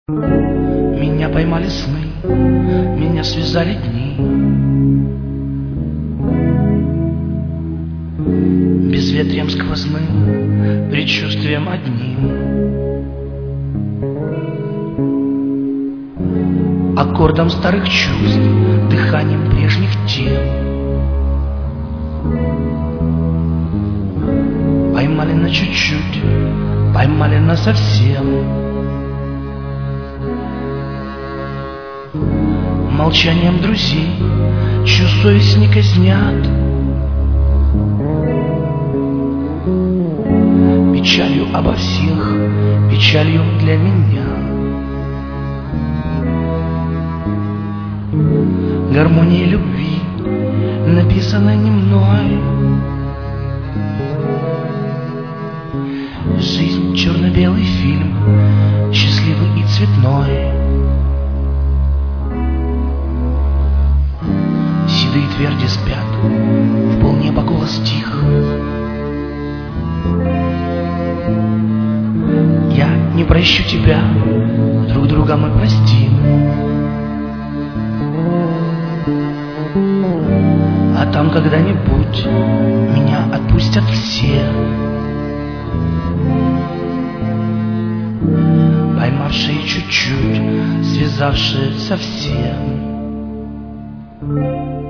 Меня поймали сны, меня связали дни. Безветрием сквозным, предчувствием одним. Аккордом старых чувств, дыханием прежних тел. Поймали на чуть-чуть, поймали на совсем. Молчанием друзей, чью совесть не казнят. Печалью обо всех, печалью для меня. Гармонией любви, написанной не мной. Жизнь — черно-белый фильм, счастливый и цветной. Седые тверди спят, в полнеба голос тих. Я не прощу тебя, друг друга мы простим. А там когда-нибудь меня отпустят все, поймавшие чуть-чуть, связавшие совсем.